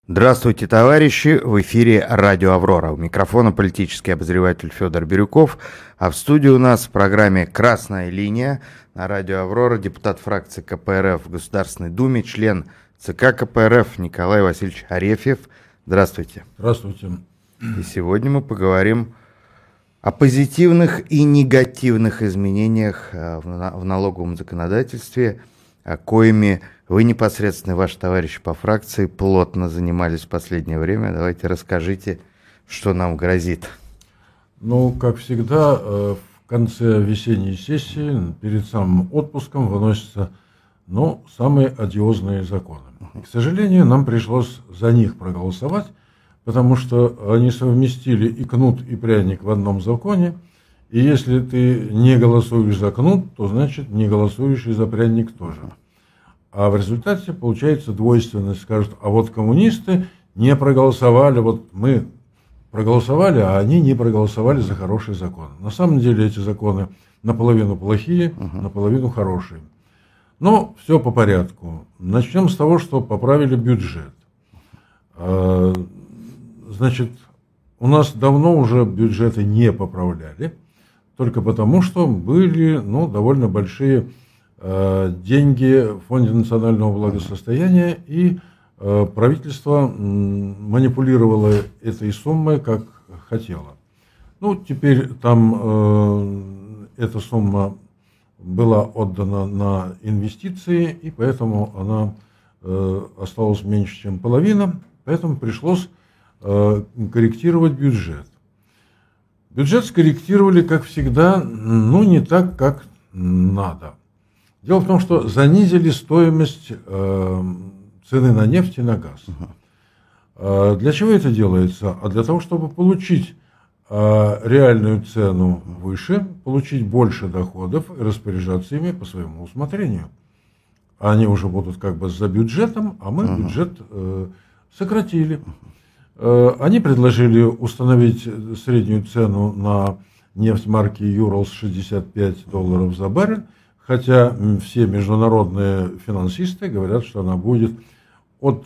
Здравствуйте, товарищи! В эфире радио «Аврора». У микрофона политический обозреватель Федор Бирюков. А в студии у нас в программе «Красная линия» на радио «Аврора» депутат фракции КПРФ в Государственной Думе, член ЦК КПРФ Николай Васильевич Арефьев. Здравствуйте. Здравствуйте. И сегодня мы поговорим о позитивных и негативных изменениях в налоговом законодательстве, коими вы непосредственно, ваши товарищи по фракции, плотно занимались в последнее время. Давайте расскажите, что нам грозит. Ну, как всегда, в конце весенней сессии, перед самым отпуском, выносятся самые одиозные законы. К сожалению, нам пришлось за них проголосовать, потому что они совместили и кнут, и пряник в одном законе. И если ты не голосуешь за кнут, то значит не голосуешь и за пряник тоже. А в результате получается двойственность. Скажут, а вот коммунисты не проголосовали, вот мы проголосовали, а они не проголосовали за хорошие законы. На самом деле эти законы наполовину плохие, наполовину хорошие. Но все по порядку. Начнем с того, что поправили бюджет. Значит, у нас давно уже бюджеты не поправляли, только потому, что были довольно большие деньги в Фонде национального благосостояния, и правительство манипулировало этой суммой, как хотело. Теперь там эта сумма была отдана на инвестиции, и поэтому она осталась меньше, чем половина, поэтому пришлось корректировать бюджет. Бюджет скорректировали, как всегда, не так, как надо. Дело в том, что занизили стоимость цены на нефть и на газ. Для чего это делается? А для того, чтобы получить реальную цену выше, получить больше доходов и распоряжаться ими по своему усмотрению. Они уже будут как бы за бюджетом, а мы бюджет сократили. Они предложили установить среднюю цену на нефть марки Urals $65 за баррель, хотя все международные финансисты говорят, что она будет от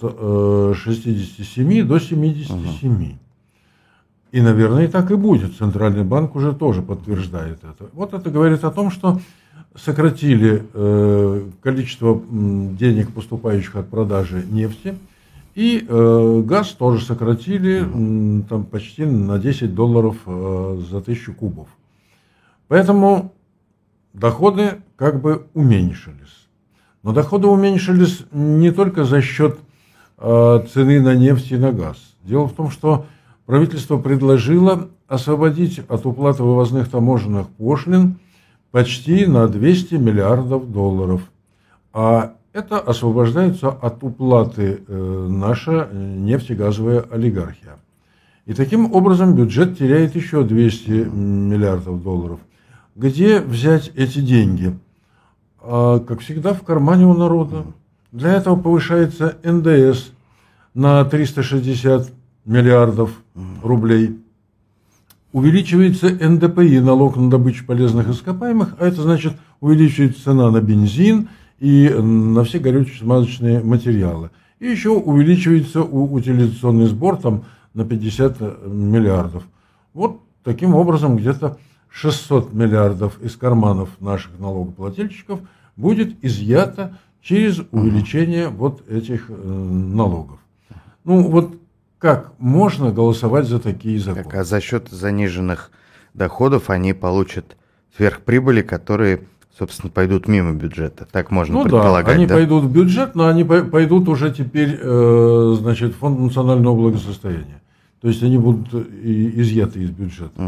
67 до 77. И, наверное, и так и будет. Центральный банк уже тоже подтверждает это. Вот это говорит о том, что сократили количество денег, поступающих от продажи нефти, и газ тоже сократили там, почти на $10 за 1000 кубов. Поэтому доходы как бы уменьшились. Но доходы уменьшились не только за счет цены на нефть и на газ. Дело в том, что правительство предложило освободить от уплаты вывозных таможенных пошлин почти на $200 миллиардов. А это освобождается от уплаты наша нефтегазовая олигархия. И таким образом бюджет теряет еще $200 миллиардов. Где взять эти деньги? Как всегда, в кармане у народа. Для этого повышается НДС на 360 миллиардов рублей. Увеличивается НДПИ, налог на добычу полезных ископаемых, а это значит увеличивается цена на бензин и на все горюче-смазочные материалы. И еще увеличивается утилизационный сбор там, на 50 миллиардов. Вот таким образом где-то 600 миллиардов из карманов наших налогоплательщиков будет изъято через увеличение вот этих налогов. Как можно голосовать за такие законы? А за счет заниженных доходов они получат сверхприбыли, которые, собственно, пойдут мимо бюджета. Так можно предполагать. Они пойдут в бюджет, но они пойдут уже теперь в Фонд национального благосостояния. То есть они будут изъяты из бюджета.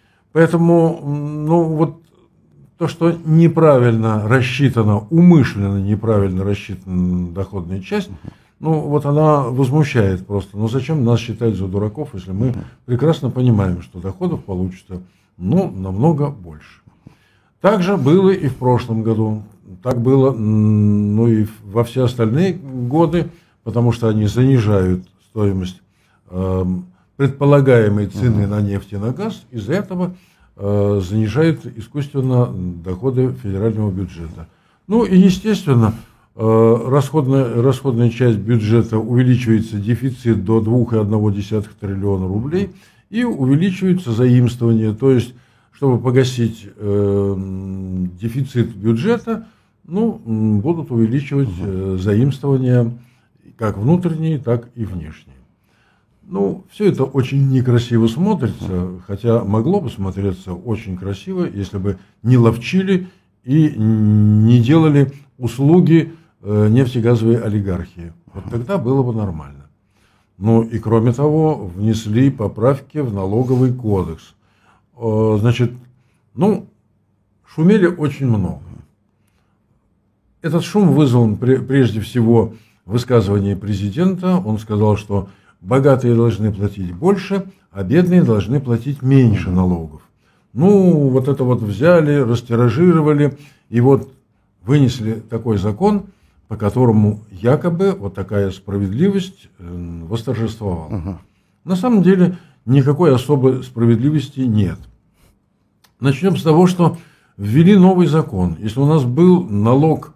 Поэтому, то, что неправильно рассчитана, умышленно неправильно рассчитана доходная часть, она возмущает просто. Зачем нас считать за дураков, если мы прекрасно понимаем, что доходов получится, намного больше. Так же было и в прошлом году. Так было, и во все остальные годы, потому что они занижают стоимость предполагаемой цены на нефть и на газ, из-за этого занижают искусственно доходы федерального бюджета. И, естественно, расходная часть бюджета увеличивается, дефицит до 2,1 триллиона рублей, и увеличиваются заимствования, то есть, чтобы погасить дефицит бюджета, будут увеличивать заимствования как внутренние, так и внешние. Все это очень некрасиво смотрится, хотя могло бы смотреться очень красиво, если бы не ловчили и не делали услуги нефтегазовой олигархии. Вот тогда было бы нормально. И кроме того, внесли поправки в налоговый кодекс. Значит, шумели очень много. Этот шум вызван прежде всего высказыванием президента. Он сказал, что богатые должны платить больше, а бедные должны платить меньше налогов. Вот это вот взяли, растиражировали, и вот вынесли такой закон, по которому якобы вот такая справедливость восторжествовала. На самом деле никакой особой справедливости нет. Начнем с того, что ввели новый закон. Если у нас был налог,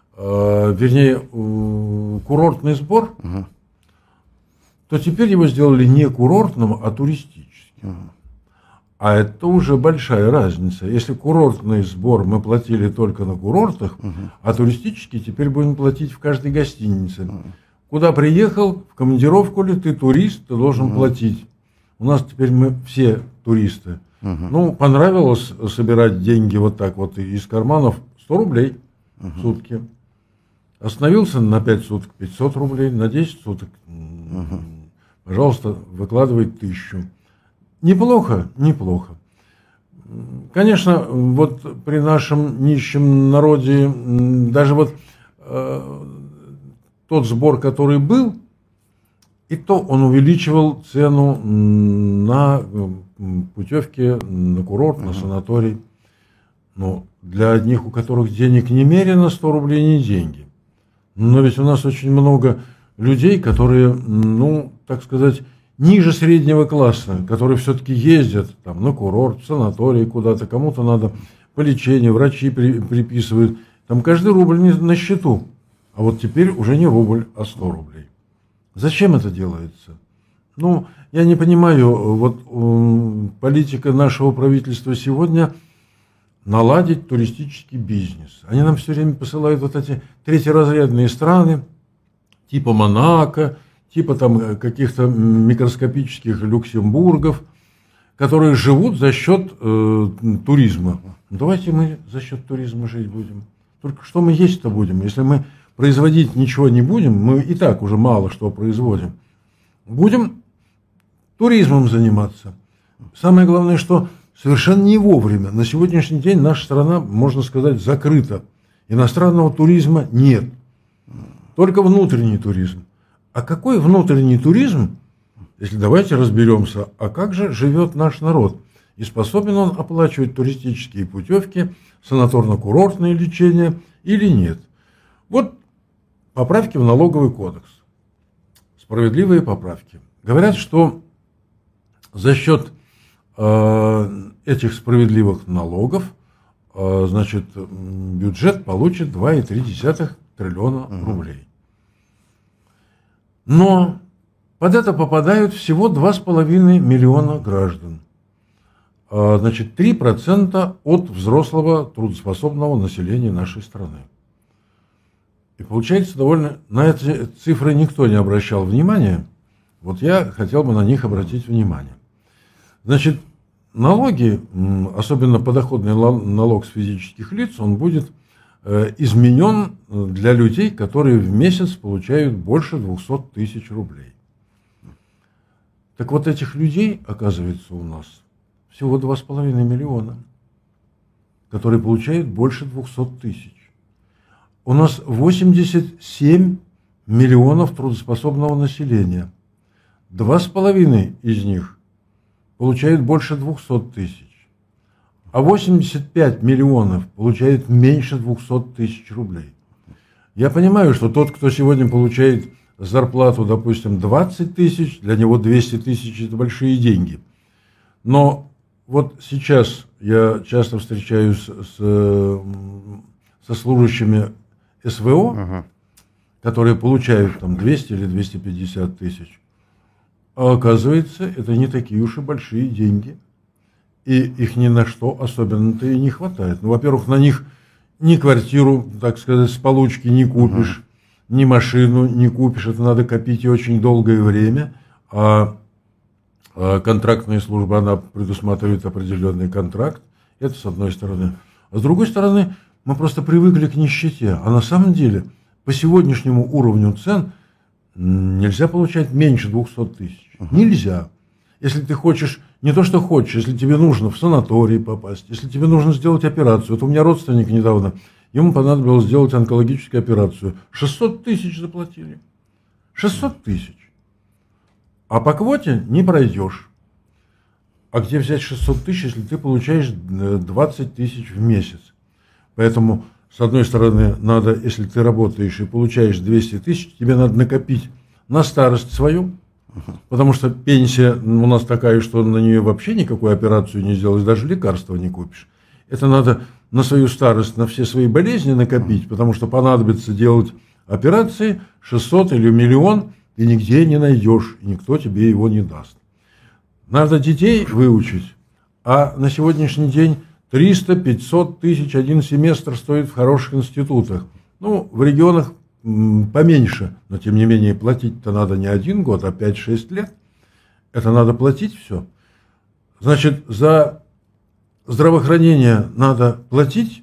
курортный сбор, то теперь его сделали не курортным, а туристическим. А это уже большая разница. Если курортный сбор мы платили только на курортах, а туристический теперь будем платить в каждой гостинице. Куда приехал, в командировку ли ты турист, ты должен платить. У нас теперь мы все туристы. Понравилось собирать деньги вот так вот из карманов, 100 рублей в сутки. Остановился на 5 суток, 500 рублей, на 10 суток, пожалуйста, выкладывай 1000. Неплохо, неплохо. Конечно, вот при нашем нищем народе, даже вот тот сбор, который был, и то он увеличивал цену на путевки, на курорт, на санаторий. Но для одних, у которых денег немерено, 100 рублей не деньги. Но ведь у нас очень много людей, которые, так сказать, ниже среднего класса, которые все-таки ездят там, на курорт, в санаторий куда-то, кому-то надо по лечению, врачи приписывают. Там каждый рубль на счету. А вот теперь уже не рубль, а 100 рублей. Зачем это делается? Я не понимаю, вот политика нашего правительства сегодня наладить туристический бизнес. Они нам все время посылают вот эти третьеразрядные страны, типа Монако, типа там каких-то микроскопических Люксембургов, которые живут за счет туризма. Давайте мы за счет туризма жить будем. Только что мы есть-то будем? Если мы производить ничего не будем, мы и так уже мало что производим. Будем туризмом заниматься. Самое главное, что совершенно не вовремя. На сегодняшний день наша страна, можно сказать, закрыта. Иностранного туризма нет. Только внутренний туризм. А какой внутренний туризм, если давайте разберемся, а как же живет наш народ? И способен он оплачивать туристические путевки, санаторно-курортное лечение или нет? Вот поправки в налоговый кодекс. Справедливые поправки. Говорят, что за счет этих справедливых налогов, значит, бюджет получит 2,3 триллиона рублей. Но под это попадают всего 2,5 миллиона граждан. Значит, 3% от взрослого трудоспособного населения нашей страны. И получается довольно... На эти цифры никто не обращал внимания. Вот я хотел бы на них обратить внимание. Значит, налоги, особенно подоходный налог с физических лиц, он будет изменен для людей, которые в месяц получают больше 200 тысяч рублей. Так вот этих людей, оказывается, у нас всего 2,5 миллиона, которые получают больше 200 тысяч. У нас 87 миллионов трудоспособного населения. 2,5 из них получают больше 200 тысяч. А 85 миллионов получает меньше 200 тысяч рублей. Я понимаю, что тот, кто сегодня получает зарплату, допустим, 20 тысяч, для него 200 тысяч – это большие деньги. Но вот сейчас я часто встречаюсь со служащими СВО, которые получают там 200 или 250 тысяч, а оказывается, это не такие уж и большие деньги. И их ни на что особенно-то и не хватает. Ну, во-первых, на них ни квартиру, так сказать, с получки не купишь, ни машину не купишь. Это надо копить и очень долгое время. А контрактная служба, она предусматривает определенный контракт. Это с одной стороны. А с другой стороны, мы просто привыкли к нищете. А на самом деле, по сегодняшнему уровню цен нельзя получать меньше 200 тысяч. Нельзя. Если ты хочешь, не то что хочешь, если тебе нужно в санаторий попасть, если тебе нужно сделать операцию. Вот у меня родственник недавно, ему понадобилось сделать онкологическую операцию. 600 тысяч заплатили. 600 тысяч. А по квоте не пройдешь. А где взять 600 тысяч, если ты получаешь 20 тысяч в месяц? Поэтому, с одной стороны, надо, если ты работаешь и получаешь 200 тысяч, тебе надо накопить на старость свою, потому что пенсия у нас такая, что на нее вообще никакую операцию не сделаешь, даже лекарства не купишь. Это надо на свою старость, на все свои болезни накопить, потому что понадобится делать операции 600 или миллион, ты нигде не найдешь, и никто тебе его не даст. Надо детей выучить, а на сегодняшний день 300-500 тысяч один семестр стоит в хороших институтах. Ну, в регионах поменьше, но тем не менее платить-то надо не 1 год, а 5-6 лет. Это надо платить все. Значит, за здравоохранение надо платить,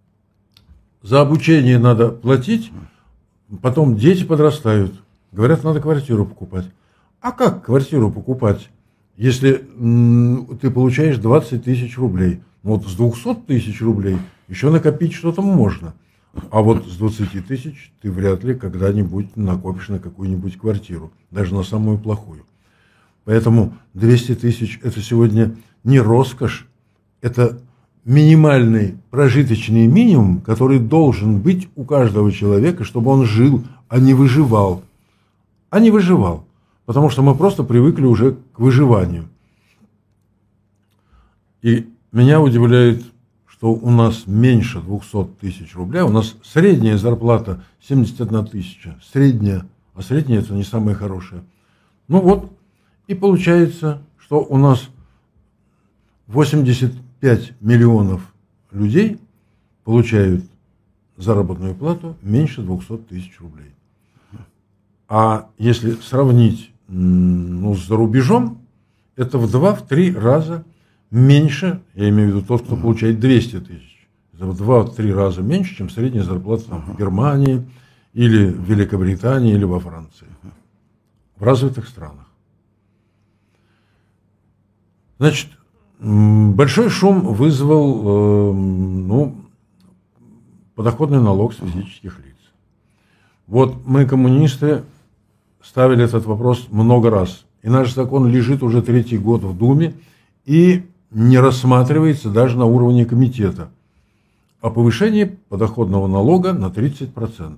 за обучение надо платить, потом дети подрастают. Говорят, надо квартиру покупать. А как квартиру покупать, если ты получаешь 20 тысяч рублей? Вот с 200 тысяч рублей еще накопить что-то можно. А вот с 20 тысяч ты вряд ли когда-нибудь накопишь на какую-нибудь квартиру, даже на самую плохую. Поэтому 200 тысяч – это сегодня не роскошь, это минимальный прожиточный минимум, который должен быть у каждого человека, чтобы он жил, а не выживал. А не выживал, потому что мы просто привыкли уже к выживанию. И меня удивляет, что у нас меньше 200 тысяч рублей, у нас средняя зарплата 71 тысяча, средняя, а средняя это не самая хорошая. Ну вот, и получается, что у нас 85 миллионов людей получают заработную плату меньше 200 тысяч рублей. А если сравнить с рубежом, это в 2-3 раза меньше, я имею в виду тот, кто получает 200 тысяч. Это в 2-3 раза меньше, чем средняя зарплата там, в Германии, или в Великобритании, или во Франции. В развитых странах. Значит, большой шум вызвал подоходный налог с физических лиц. Вот мы, коммунисты, ставили этот вопрос много раз. И наш закон лежит уже 3-й год в Думе и не рассматривается даже на уровне комитета о повышении подоходного налога на 30%.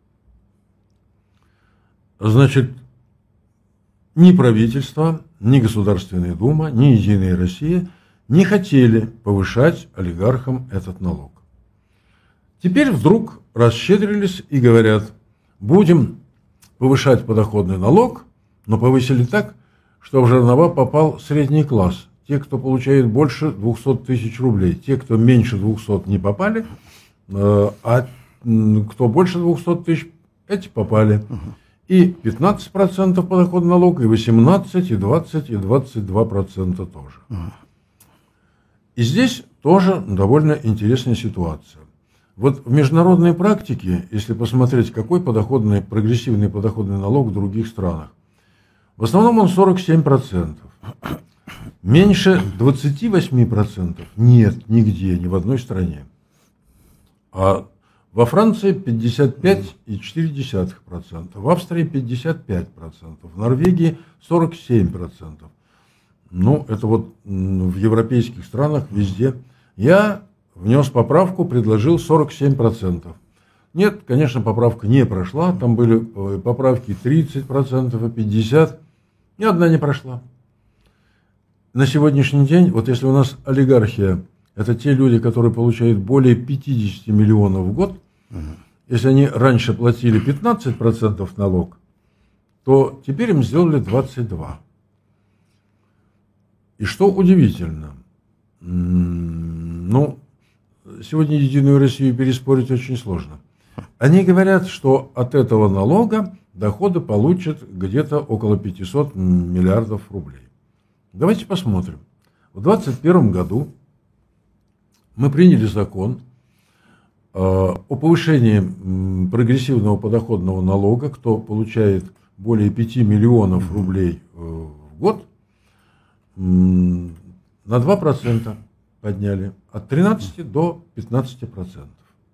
Значит, ни правительство, ни Государственная Дума, ни Единая Россия не хотели повышать олигархам этот налог. Теперь вдруг расщедрились и говорят, будем повышать подоходный налог, но повысили так, что в жернова попал средний класс. Те, кто получает больше 200 тысяч рублей. Те, кто меньше 200, не попали, а кто больше 200 тысяч, эти попали. И 15% подоходного налога, и 18%, и 20%, и 22% тоже. И здесь тоже довольно интересная ситуация. Вот в международной практике, если посмотреть, какой прогрессивный подоходный налог в других странах, в основном он 47%. Меньше 28% нет нигде, ни в одной стране. А во Франции 55,4%, в Австрии 55%, в Норвегии 47%. Ну, это вот в европейских странах везде. Я внес поправку, предложил 47%. Нет, конечно, поправка не прошла. Там были поправки 30% и 50%. Ни одна не прошла. На сегодняшний день, вот если у нас олигархия, это те люди, которые получают более 50 миллионов в год, если они раньше платили 15% налог, то теперь им сделали 22%. И что удивительно, ну, сегодня Единую Россию переспорить очень сложно. Они говорят, что от этого налога доходы получат где-то около 500 миллиардов рублей. Давайте посмотрим. В 2021 году мы приняли закон о повышении прогрессивного подоходного налога, кто получает более 5 миллионов рублей в год, на 2% подняли, от 13 до 15%.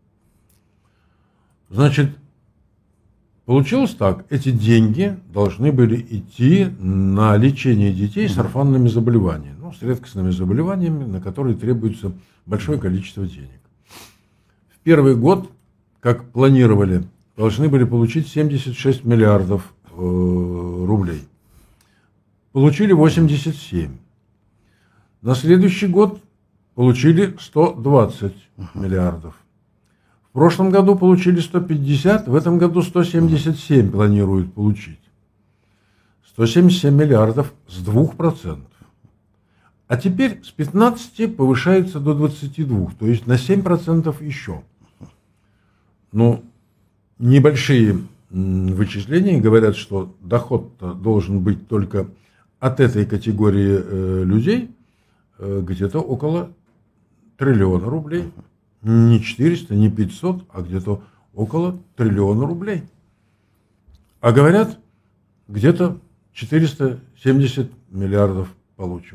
Значит, получилось так, эти деньги должны были идти на лечение детей с орфанными заболеваниями, ну, с редкостными заболеваниями, на которые требуется большое количество денег. В первый год, как планировали, должны были получить 76 миллиардов рублей. Получили 87. На следующий год получили 120 миллиардов. В прошлом году получили 150, в этом году 177 планируют получить. 177 миллиардов с 2%. А теперь с 15 повышается до 22, то есть на 7% еще. Ну, небольшие вычисления говорят, что доход должен быть только от этой категории людей где-то около триллиона рублей. Не 400, не 500, а где-то около триллиона рублей. А говорят, где-то 470 миллиардов получим.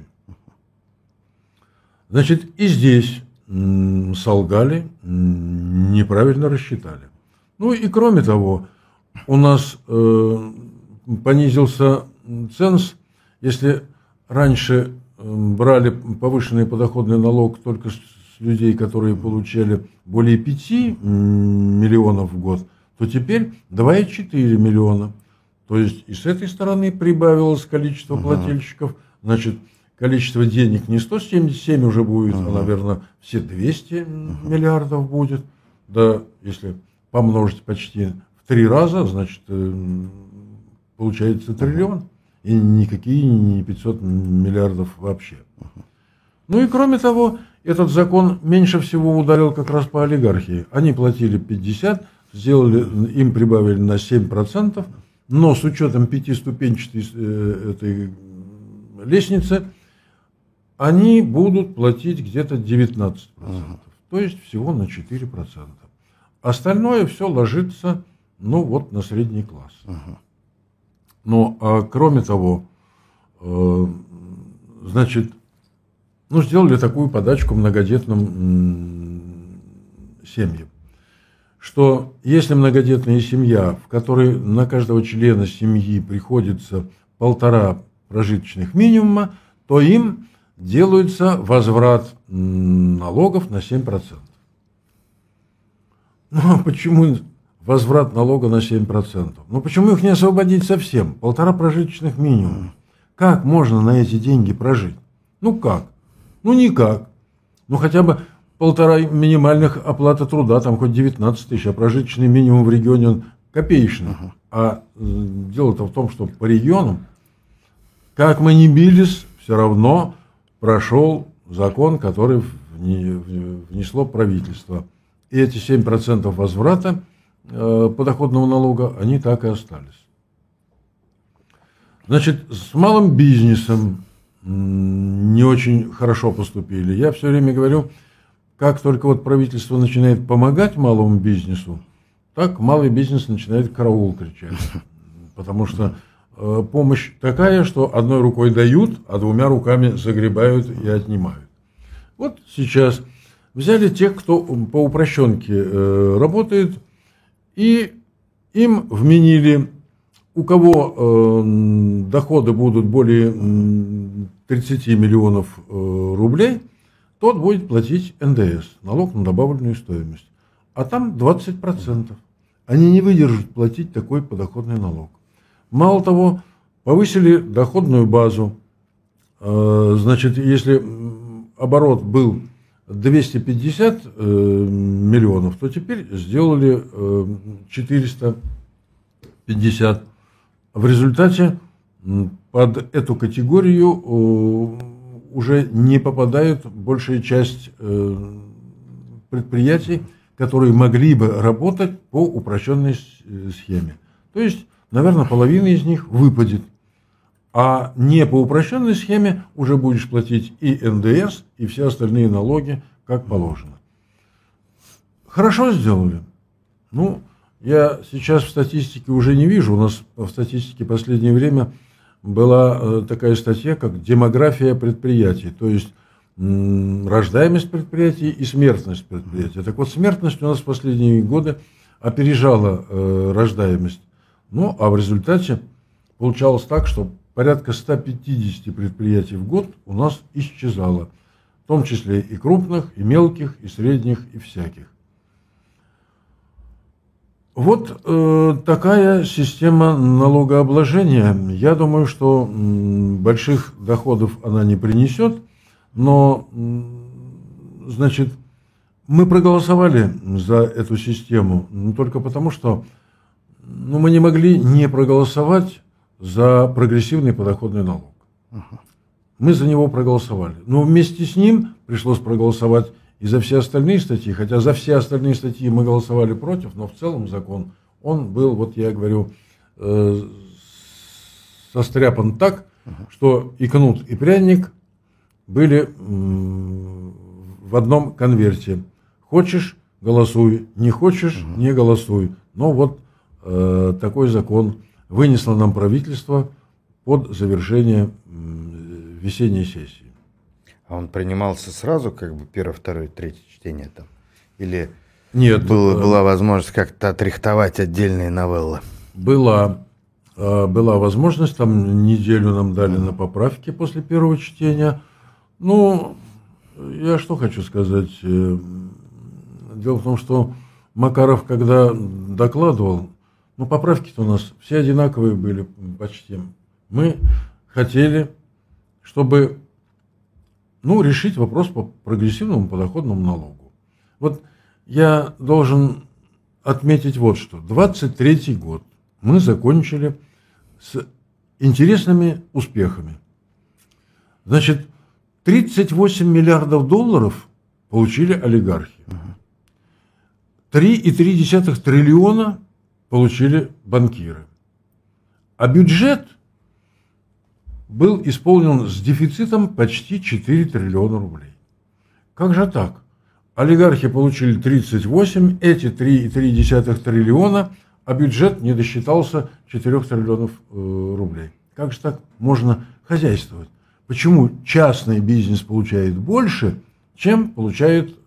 Значит, и здесь солгали, неправильно рассчитали. Ну и кроме того, у нас понизился ценз. Если раньше брали повышенный подоходный налог только с людей, которые получали более 5 миллионов в год, то теперь 2,4 миллиона. То есть и с этой стороны прибавилось количество плательщиков. Значит, количество денег не 177 уже будет, а, наверное, все 200 миллиардов будет. Да, если помножить почти в 3 раза, значит, получается триллион. И никакие не 500 миллиардов вообще. Ну и кроме того, этот закон меньше всего ударил как раз по олигархии. Они платили 50, им прибавили на 7%, но с учетом 5-ступенчатой этой лестницы, они будут платить где-то 19%, то есть всего на 4%. Остальное все ложится, ну вот, на средний класс. Ну, а кроме того, значит, ну, сделали такую подачку многодетным семьям, что если многодетная семья, в которой на каждого члена семьи приходится 1,5 прожиточных минимума, то им делается возврат налогов на 7%. Ну, а почему возврат налога на 7%? Ну, почему их не освободить совсем? 1,5 прожиточных минимума. Как можно на эти деньги прожить? Ну, как? Ну, никак. Ну, хотя бы 1,5 минимальных оплата труда, там хоть 19 тысяч, а прожиточный минимум в регионе он копеечный. А дело-то в том, что по регионам, как мы ни бились, все равно прошел закон, который внесло правительство. И эти 7% возврата подоходного налога, они так и остались. Значит, с малым бизнесом не очень хорошо поступили. Я все время говорю, как только вот правительство начинает помогать малому бизнесу, так малый бизнес начинает караул кричать. Потому что помощь такая, что одной рукой дают, а 2 руками загребают и отнимают. Вот сейчас взяли тех, кто по упрощенке работает, и им вменили, у кого доходы будут более 30 миллионов рублей, тот будет платить НДС, налог на добавленную стоимость. А там 20%. Они не выдержат платить такой подоходный налог. Мало того, повысили доходную базу. Значит, если оборот был 250 миллионов, то теперь сделали 450. В результате под эту категорию уже не попадает большая часть предприятий, которые могли бы работать по упрощенной схеме. То есть, наверное, половина из них выпадет. А не по упрощенной схеме уже будешь платить и НДС, и все остальные налоги, как положено. Хорошо сделали. Ну, я сейчас в статистике уже не вижу. У нас в статистике в последнее время была такая статья, как демография предприятий. То есть рождаемость предприятий и смертность предприятий. Так вот, смертность у нас в последние годы опережала рождаемость. Ну, а в результате получалось так, что порядка 150 предприятий в год у нас исчезало. В том числе и крупных, и мелких, и средних, и всяких. Вот такая система налогообложения. Я думаю, что больших доходов она не принесет, но, значит, мы проголосовали за эту систему только потому, что мы не могли не проголосовать за прогрессивный подоходный налог. Мы за него проголосовали. Но вместе с ним пришлось проголосовать и за все остальные статьи, хотя за все остальные статьи мы голосовали против, но в целом закон, он был, вот я говорю, состряпан так, что и кнут, и пряник были в одном конверте. Хочешь — голосуй, не хочешь — не голосуй. Но вот такой закон вынесло нам правительство под завершение весенней сессии. А он принимался сразу, как бы первое, второе, третье чтение там? Или нет, была возможность как-то отрихтовать отдельные новеллы? Была возможность, там неделю нам дали на поправки после первого чтения. Ну, я что хочу сказать. Дело в том, что Макаров, когда докладывал, поправки-то у нас все одинаковые были почти. Мы хотели, чтобы решить вопрос по прогрессивному подоходному налогу. Вот я должен отметить вот что. 23-й год мы закончили с интересными успехами. Значит, 38 миллиардов долларов получили олигархи. 3,3 триллиона получили банкиры. А бюджет был исполнен с дефицитом почти 4 триллиона рублей. Как же так? Олигархи получили 38, эти 3,3 триллиона, а бюджет не досчитался 4 триллионов рублей. Как же так можно хозяйствовать? Почему частный бизнес получает больше, чем получает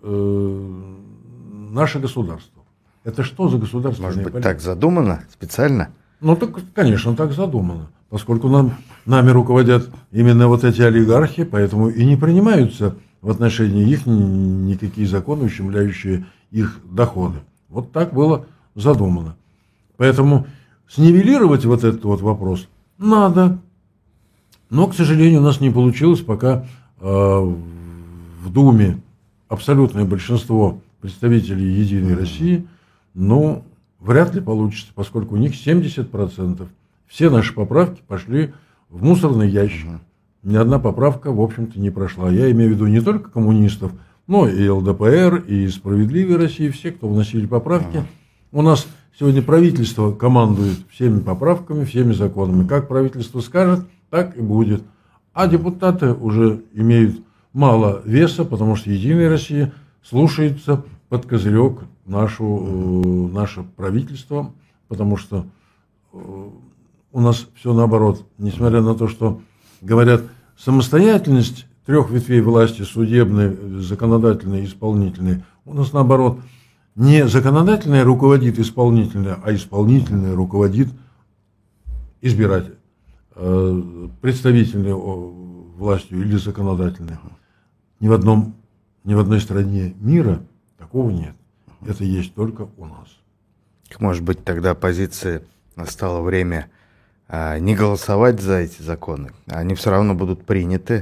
наше государство? Это что за государственная политика? Может быть, политика? так задумано специально? Так, конечно, так задумано. Поскольку нами руководят именно вот эти олигархи, поэтому и не принимаются в отношении их никакие законы, ущемляющие их доходы. Вот так было задумано. Поэтому снивелировать вот этот вот вопрос надо. Но, к сожалению, у нас не получилось, пока в Думе абсолютное большинство представителей «Единой России», вряд ли получится, поскольку у них 70%. Все наши поправки пошли в мусорный ящик. Ни одна поправка, в общем-то, не прошла. Я имею в виду не только коммунистов, но и ЛДПР, и «Справедливой России», все, кто вносили поправки. У нас сегодня правительство командует всеми поправками, всеми законами. Как правительство скажет, так и будет. А депутаты уже имеют мало веса, потому что «Единая Россия» слушается под козырек наше правительство, потому что у нас все наоборот. Несмотря на то, что говорят, самостоятельность трех ветвей власти, судебной, законодательной и исполнительной, у нас наоборот. Не законодательная руководит исполнительная, а исполнительная руководит избиратель, представительной властью или законодательной. Ни в одной стране мира такого нет. Это есть только у нас. Может быть, тогда оппозиции настало время не голосовать за эти законы. Они все равно будут приняты,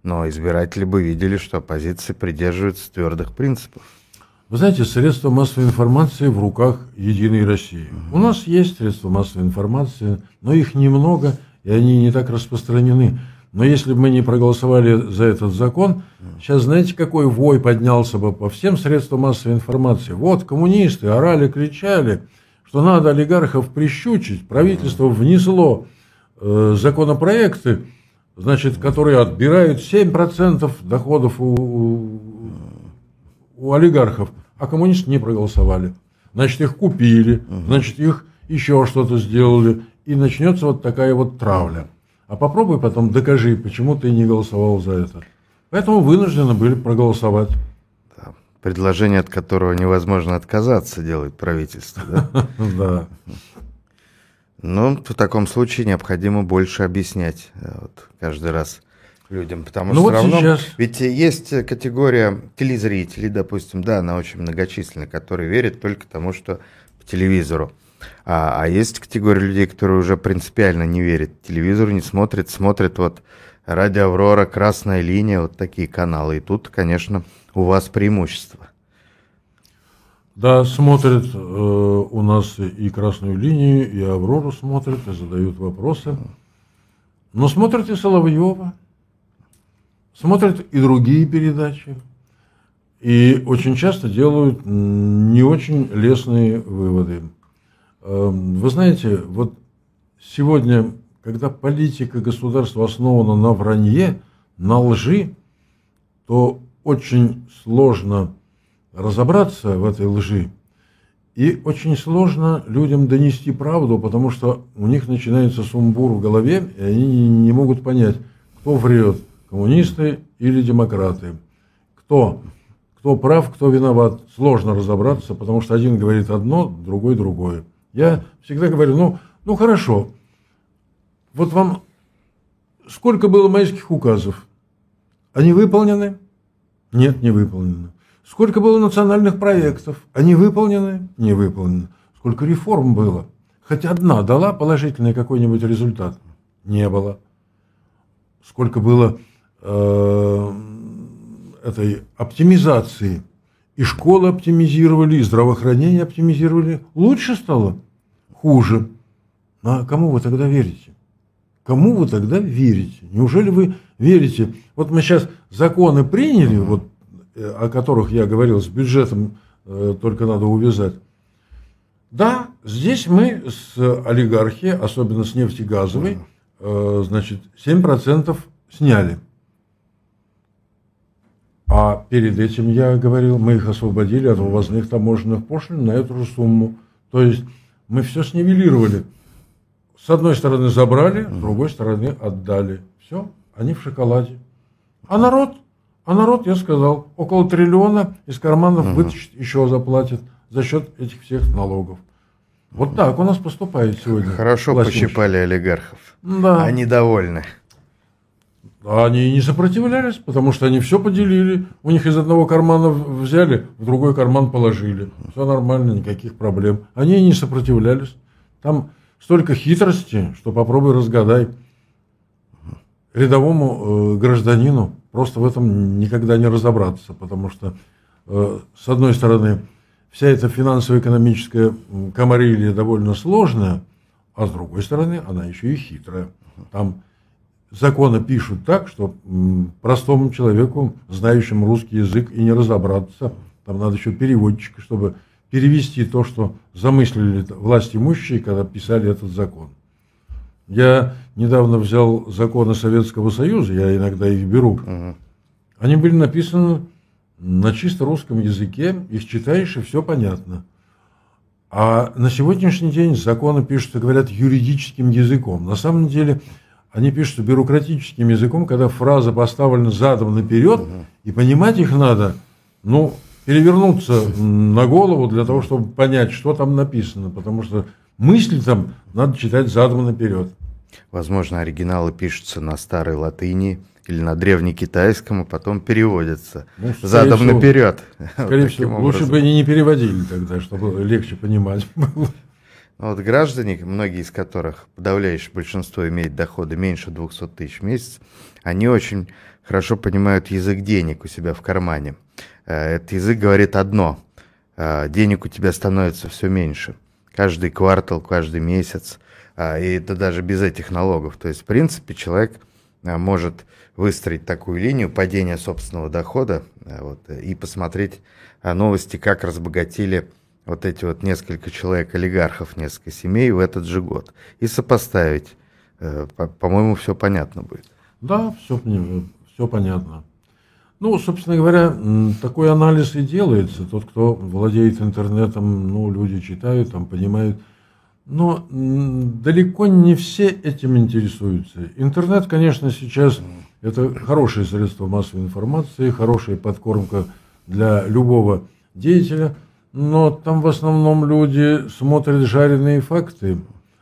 но избиратели бы видели, что оппозиция придерживается твердых принципов. Вы знаете, средства массовой информации в руках «Единой России». У нас есть средства массовой информации, но их немного, и они не так распространены. Но если бы мы не проголосовали за этот закон, сейчас знаете, какой вой поднялся бы по всем средствам массовой информации? Вот коммунисты орали, кричали, что надо олигархов прищучить. Правительство внесло законопроекты, значит, которые отбирают 7% доходов у олигархов, а коммунисты не проголосовали. Значит, их купили, значит, их еще что-то сделали, и начнется вот такая вот травля. А попробуй потом докажи, почему ты не голосовал за это. Поэтому вынуждены были проголосовать. Да. Предложение, от которого невозможно отказаться, делает правительство. Да. Ну, в таком случае необходимо больше объяснять каждый раз людям, потому что все равно... Сейчас... Ведь есть категория телезрителей, допустим, да, она очень многочисленная, которые верят только тому, что по телевизору. А есть категория людей, которые уже принципиально не верят телевизору, не смотрят, смотрят вот «Радио Аврора», «Красная линия», вот такие каналы. И тут, конечно, у вас преимущество. Да, смотрят у нас и «Красную линию», и «Аврору» смотрят, и задают вопросы. Но смотрят и Соловьева, смотрят и другие передачи. И очень часто делают не очень лестные выводы. Вы знаете, вот сегодня, когда политика государства основана на вранье, на лжи, то очень сложно разобраться в этой лжи. И очень сложно людям донести правду, потому что у них начинается сумбур в голове, и они не могут понять, кто врет, коммунисты или демократы. Кто прав, кто виноват. Сложно разобраться, потому что один говорит одно, другой другое. Я всегда говорю, ну хорошо, вот вам сколько было майских указов? Они выполнены? Нет, не выполнены. Сколько было национальных проектов? Они выполнены? Не выполнены. Сколько реформ было? Хоть одна дала положительный какой-нибудь результат? Не было. Сколько было этой оптимизации? И школы оптимизировали, и здравоохранение оптимизировали. Лучше стало? Хуже. А кому вы тогда верите? Кому вы тогда верите? Неужели вы верите? Вот мы сейчас законы приняли, вот, о которых я говорил, с бюджетом только надо увязать. Да, здесь мы с олигархии, особенно с нефтегазовой, значит, 7% сняли. А перед этим я говорил, мы их освободили от ввозных таможенных пошлин на эту же сумму. То есть мы все снивелировали. С одной стороны забрали, с другой стороны отдали. Все, они в шоколаде. А народ, я сказал, около 1 триллиона из карманов вытащит, еще заплатит за счет этих всех налогов. Вот так у нас поступает сегодня. Хорошо пощипали олигархов. Да. Они довольны. Они не сопротивлялись, потому что они все поделили. У них из одного кармана взяли, в другой карман положили. Все нормально, никаких проблем. Они не сопротивлялись. Там столько хитрости, что попробуй разгадай. Рядовому гражданину просто в этом никогда не разобраться, потому что, с одной стороны, вся эта финансово-экономическая комарилья довольно сложная, а с другой стороны, она еще и хитрая. Там законы пишут так, что простому человеку, знающему русский язык, и не разобраться. Там надо еще переводчика, чтобы перевести то, что замыслили власть имущие, когда писали этот закон. Я недавно взял законы Советского Союза, я иногда их беру. Они были написаны на чисто русском языке, их читаешь, и все понятно. А на сегодняшний день законы пишутся, говорят, юридическим языком. На самом деле они пишутся бюрократическим языком, когда фраза поставлена задом наперед, и понимать их надо, перевернуться на голову для того, чтобы понять, что там написано, потому что мысли там надо читать задом наперед. Возможно, оригиналы пишутся на старой латыни или на древнекитайском, а потом переводятся задом наперед. Скорее всего, лучше бы они не переводили тогда, чтобы легче понимать было. Но вот граждане, многие из которых, подавляющее большинство, имеет доходы меньше 200 тысяч в месяц, они очень хорошо понимают язык денег у себя в кармане. Этот язык говорит одно: денег у тебя становится все меньше. Каждый квартал, каждый месяц, и это даже без этих налогов. То есть, в принципе, человек может выстроить такую линию падения собственного дохода и посмотреть новости, как разбогатели вот эти вот несколько человек, олигархов, несколько семей в этот же год. И сопоставить. По-моему, все понятно будет. Да, все понятно. Ну, собственно говоря, такой анализ и делается. Тот, кто владеет интернетом, ну, люди читают, там, понимают. Но далеко не все этим интересуются. Интернет, конечно, сейчас это хорошее средство массовой информации, хорошая подкормка для любого деятеля. Но там в основном люди смотрят жареные факты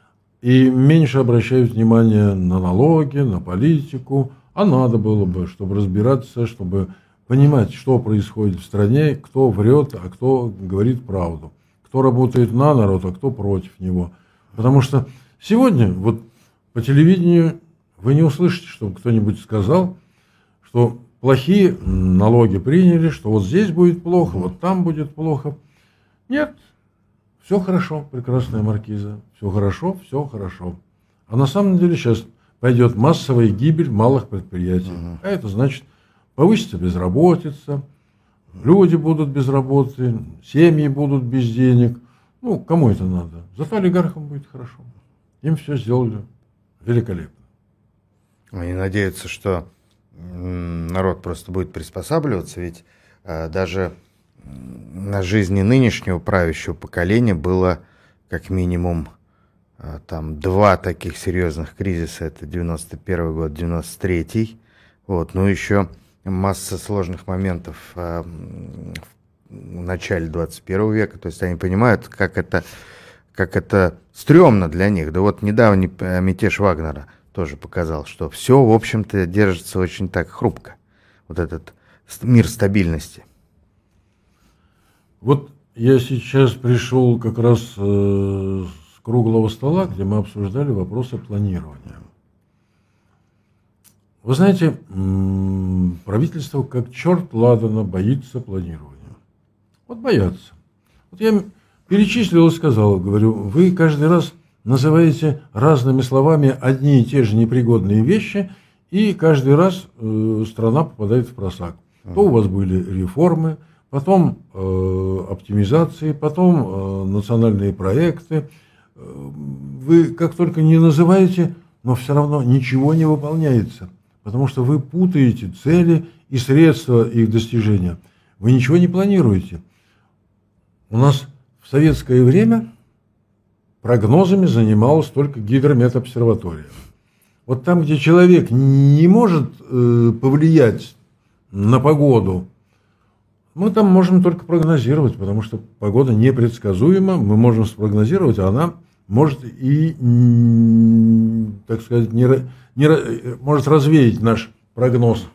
и меньше обращают внимание на налоги, на политику. А надо было бы, чтобы разбираться, чтобы понимать, что происходит в стране, кто врет, а кто говорит правду. Кто работает на народ, а кто против него. Потому что сегодня вот по телевидению вы не услышите, чтобы кто-нибудь сказал, что плохие налоги приняли, что вот здесь будет плохо, вот там будет плохо. Нет, все хорошо, прекрасная маркиза, все хорошо, все хорошо. А на самом деле сейчас пойдет массовая гибель малых предприятий. А это значит, повысится безработица, люди будут без работы, семьи будут без денег. Ну, кому это надо? Зато олигархам будет хорошо. Им все сделали великолепно. Они надеются, что народ просто будет приспосабливаться, ведь даже на жизни нынешнего правящего поколения было как минимум там 2 таких серьезных кризиса. Это 91 год, 93-й. Вот. Ну, еще масса сложных моментов в начале 21 века. То есть они понимают, как это стрёмно для них. Да вот недавний мятеж Вагнера тоже показал, что все, в общем-то, держится очень так хрупко. Вот этот мир стабильности. Вот я сейчас пришел как раз с круглого стола, где мы обсуждали вопросы планирования. Вы знаете, правительство как черт ладана боится планирования. Вот боятся. Вот я перечислил и сказал, говорю, вы каждый раз называете разными словами одни и те же непригодные вещи, и каждый раз страна попадает в просак. То у вас были реформы, потом оптимизации, потом национальные проекты. Вы как только не называете, но все равно ничего не выполняется, потому что вы путаете цели и средства их достижения. Вы ничего не планируете. У нас в советское время прогнозами занималась только гидрометобсерватория. Вот там, где человек не может повлиять на погоду, мы там можем только прогнозировать, потому что погода непредсказуема, мы можем спрогнозировать, а она может и, так сказать, может развеять наш прогноз.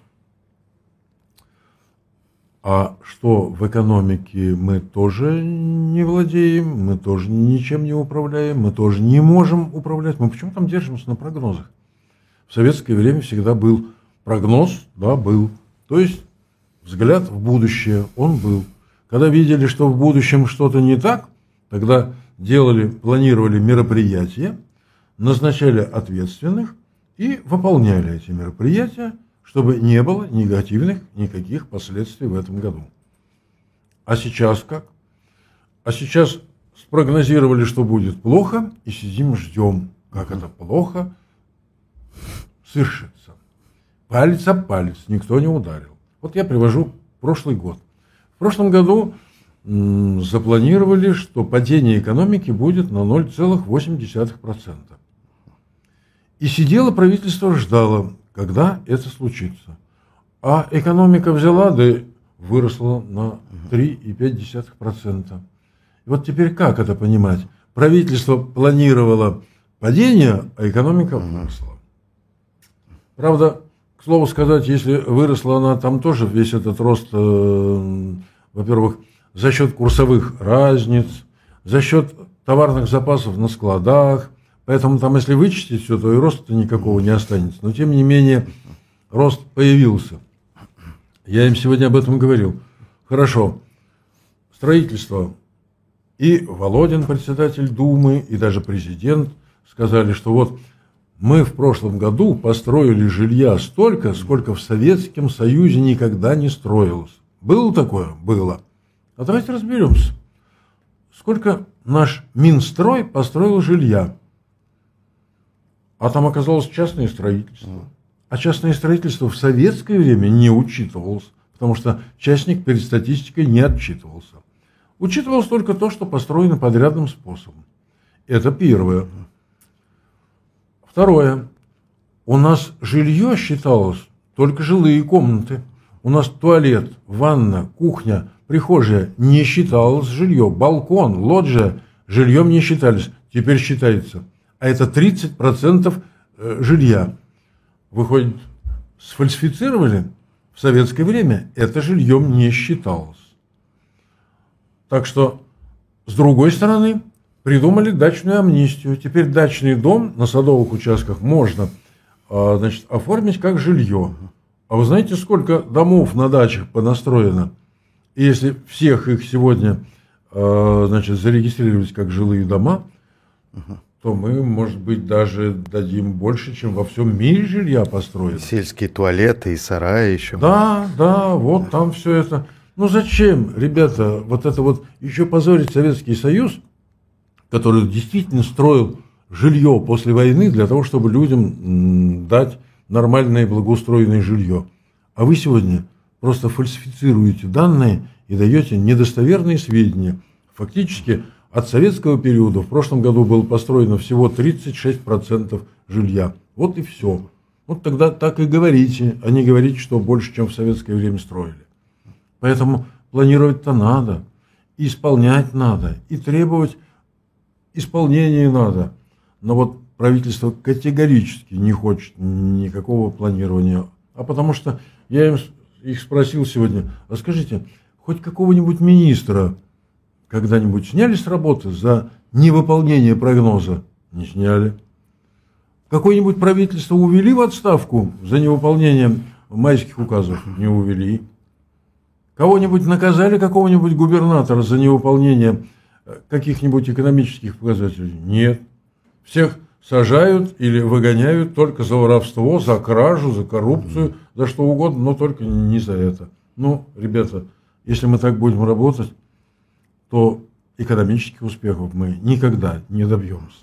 А что в экономике мы тоже не владеем, мы тоже ничем не управляем, мы тоже не можем управлять. Мы почему там держимся на прогнозах? В советское время всегда был прогноз, да, был. То есть взгляд в будущее, он был. Когда видели, что в будущем что-то не так, тогда планировали мероприятия, назначали ответственных и выполняли эти мероприятия, чтобы не было негативных никаких последствий в этом году. А сейчас как? А сейчас спрогнозировали, что будет плохо, и сидим ждем, как это плохо свершится. Палец об палец никто не ударил. Вот я привожу прошлый год. В прошлом году запланировали, что падение экономики будет на 0,8%. И сидело правительство, ждало, когда это случится. А экономика взяла, да выросла на 3,5%. И вот теперь как это понимать? Правительство планировало падение, а экономика выросла. Правда, к слову сказать, если выросла она, там тоже весь этот рост, во-первых, за счет курсовых разниц, за счет товарных запасов на складах. Поэтому там, если вычистить все, то и роста никакого не останется. Но, тем не менее, рост появился. Я им сегодня об этом говорил. Хорошо. Строительство. И Володин, председатель Думы, и даже президент сказали, что вот мы в прошлом году построили жилья столько, сколько в Советском Союзе никогда не строилось. Было такое? Было. А давайте разберемся. Сколько наш Минстрой построил жилья? А там оказалось частное строительство. А частное строительство в советское время не учитывалось, потому что частник перед статистикой не отчитывался. Учитывалось только то, что построено подрядным способом. Это первое. Второе. У нас жилье считалось только жилые комнаты. У нас туалет, ванна, кухня, прихожая не считалось жилье. Балкон, лоджия жильем не считались. Теперь считается. А это 30% жилья. Выходит, сфальсифицировали? В советское время это жильем не считалось. Так что, с другой стороны, придумали дачную амнистию. Теперь дачный дом на садовых участках можно, значит, оформить как жилье. А вы знаете, сколько домов на дачах понастроено? И если всех их сегодня, значит, зарегистрировать как жилые дома, то мы, может быть, даже дадим больше, чем во всем мире жилья построено. Сельские туалеты и сараи еще. Да, вот там все это. Ну зачем, ребята, вот это вот еще позорить Советский Союз, который действительно строил жилье после войны для того, чтобы людям дать нормальное и благоустроенное жилье. А вы сегодня просто фальсифицируете данные и даете недостоверные сведения. Фактически от советского периода в прошлом году было построено всего 36% жилья. Вот и все. Вот тогда так и говорите, а не говорите, что больше, чем в советское время строили. Поэтому планировать-то надо, и исполнять надо, и требовать исполнения надо. Но вот правительство категорически не хочет никакого планирования. А потому что я их спросил сегодня, а скажите, хоть какого-нибудь министра когда-нибудь сняли с работы за невыполнение прогноза? Не сняли. Какое-нибудь правительство увели в отставку за невыполнение майских указов? Не увели. Кого-нибудь наказали, какого-нибудь губернатора за невыполнение каких-нибудь экономических показателей? Нет. Всех сажают или выгоняют только за воровство, за кражу, за коррупцию, за что угодно, но только не за это. Ну, ребята, если мы так будем работать, то экономических успехов мы никогда не добьемся.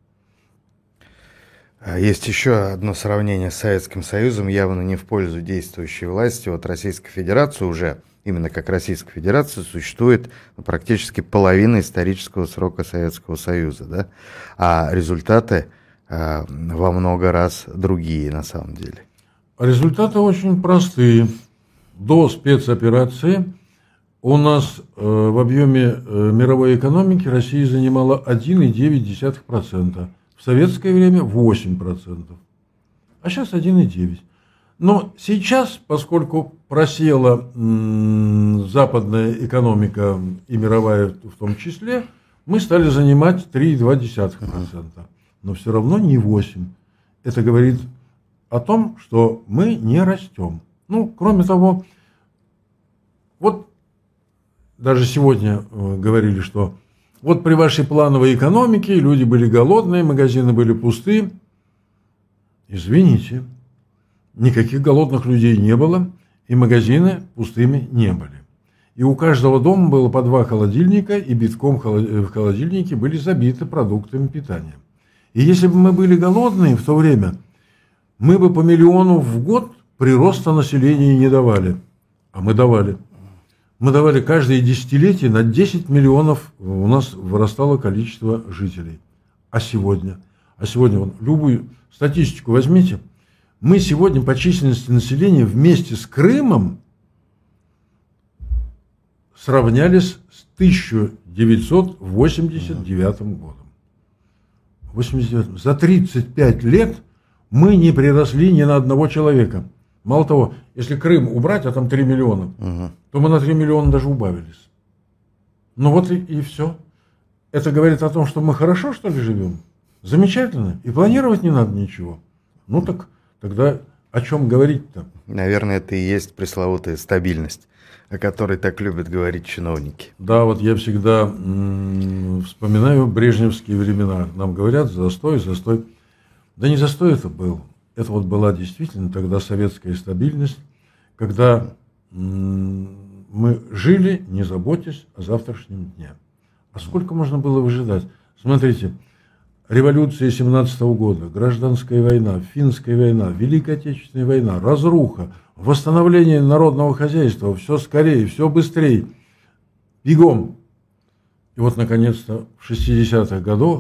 Есть еще одно сравнение с Советским Союзом, явно не в пользу действующей власти. Вот Российская Федерация уже, именно как Российская Федерация, существует практически половина исторического срока Советского Союза, да? А результаты во много раз другие на самом деле. Результаты очень простые. До спецоперации у нас в объеме мировой экономики Россия занимала 1,9%. В советское время 8%. А сейчас 1,9%. Но сейчас, поскольку просела западная экономика и мировая в том числе, мы стали занимать 3,2%. Но все равно не 8%. Это говорит о том, что мы не растем. Ну, кроме того, вот даже сегодня говорили, что вот при вашей плановой экономике люди были голодные, магазины были пусты. Извините, никаких голодных людей не было, и магазины пустыми не были. И у каждого дома было по 2 холодильника, и битком в холодильнике были забиты продуктами питания. И если бы мы были голодные в то время, мы бы по миллиону в год прироста населения не давали. А мы давали. Мы давали каждое десятилетие на 10 миллионов у нас вырастало количество жителей. А сегодня? Вот любую статистику возьмите. Мы сегодня по численности населения вместе с Крымом сравнялись с 1989 годом. За 35 лет мы не приросли ни на одного человека. Мало того, если Крым убрать, а там 3 миллиона, то мы на 3 миллиона даже убавились. Ну вот и все. это говорит о том, что мы хорошо, что ли, живем? Замечательно. И планировать не надо ничего. Ну так тогда о чем говорить-то? Наверное, это и есть пресловутая стабильность, о которой так любят говорить чиновники. Да, вот я всегда вспоминаю брежневские времена. Нам говорят, застой, застой. Да не застой это был. Это вот была действительно тогда советская стабильность, когда мы жили, не заботясь о завтрашнем дне. А сколько можно было выжидать? Смотрите, революция 17-го года, гражданская война, финская война, Великая Отечественная война, разруха, восстановление народного хозяйства, все скорее, все быстрее, бегом. И вот, наконец-то, в 60-х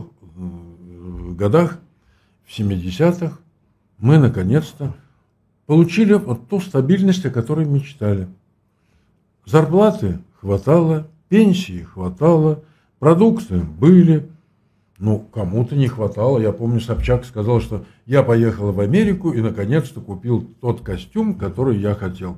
годах, в 70-х, мы, наконец-то, получили вот ту стабильность, о которой мечтали. Зарплаты хватало, пенсии хватало, продукты были. Ну, кому-то не хватало. Я помню, Собчак сказал, что я поехал в Америку и, наконец-то, купил тот костюм, который я хотел.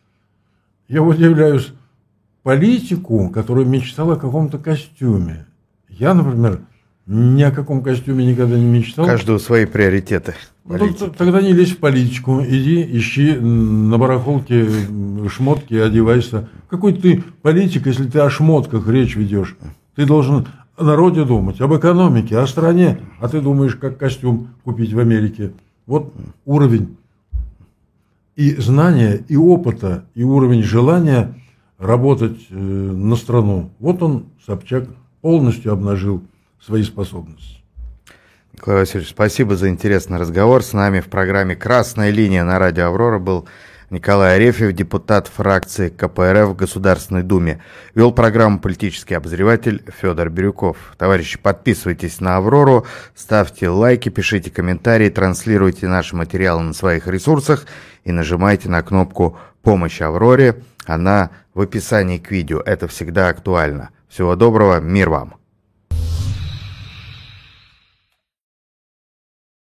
Я удивляюсь политику, который мечтал о каком-то костюме. Я, например, ни о каком костюме никогда не мечтал. Каждого свои приоритеты. Ну, тогда не лезь в политику. Иди, ищи на барахолке шмотки и одевайся. Какой ты политик, если ты о шмотках речь ведешь? Ты должен о народе думать, об экономике, о стране. А ты думаешь, как костюм купить в Америке. Вот уровень и знания, и опыта, и уровень желания работать на страну. Вот он, Собчак, полностью обнажил свои способности. Николай Васильевич, спасибо за интересный разговор. С нами в программе «Красная линия» на радио «Аврора» был Николай Арефьев, депутат фракции КПРФ в Государственной Думе. Вел программу политический обозреватель Федор Бирюков. Товарищи, подписывайтесь на «Аврору», ставьте лайки, пишите комментарии, транслируйте наши материалы на своих ресурсах и нажимайте на кнопку «Помощь Авроре». Она в описании к видео. Это всегда актуально. Всего доброго, мир вам!